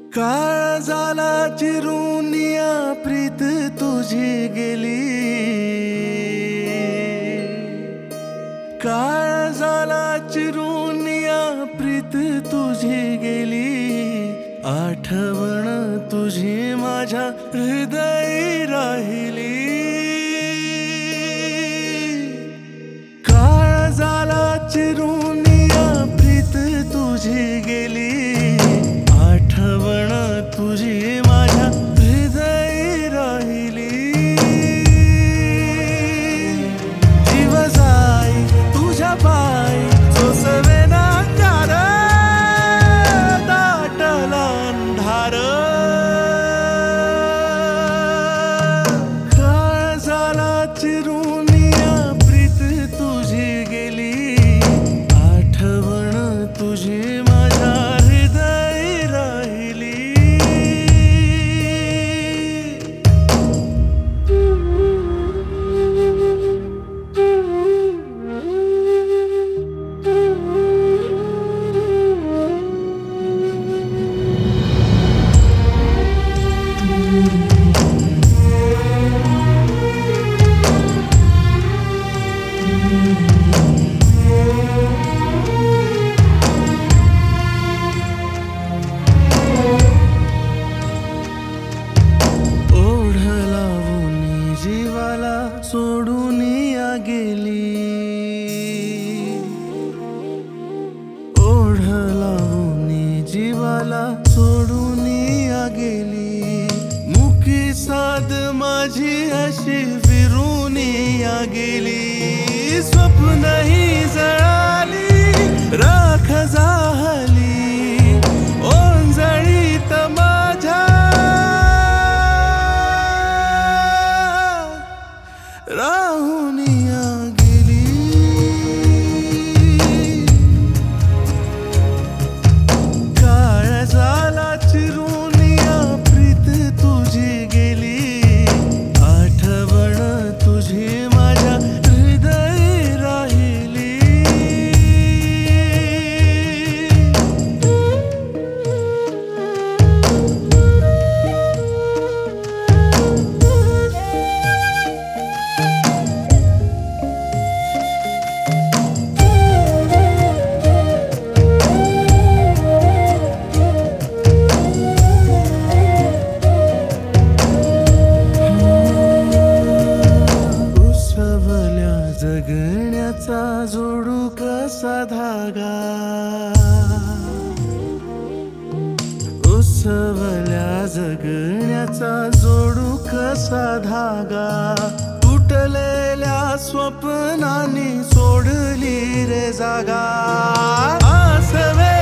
काळ झाला चिरून या प्रीत तुझी गेली, काळ झाला चिरून या प्रीत तुझी गेली, आठवण तुझी माझ्या हृदयी राहिली. काळ झाला चिरून या प्रीत तुझी गेली, आठवण तुझी माझ्या हृदयी राहिली. जीव जाई तुझ्या पायी सोसवेना अंगार, दाटला अंधार. काळ झाला चिरून या प्रीत तुझी गेली, आठवण तुझी माझ्या हृदयी राहिली. जीवाला सोडून या गेली, ओढ लावून जीवाला सोडून या गेली. मुकी साध माझी अशी फिरून या गेली. स्वप्नही जळाली, राख झाली ओंजळीत माझ्या, राहून या गेली. काळ झाला चिरून या प्रीत तुझी गेली, आठवण तुझी माझ्या हृदयी राहिली. जगण्याचा जोडू कसा धागा, उसवल्या जगण्याचा जोडू कसा धागा. तुटलेल्या स्वप्नांनी सोडली रे जागा. आसवे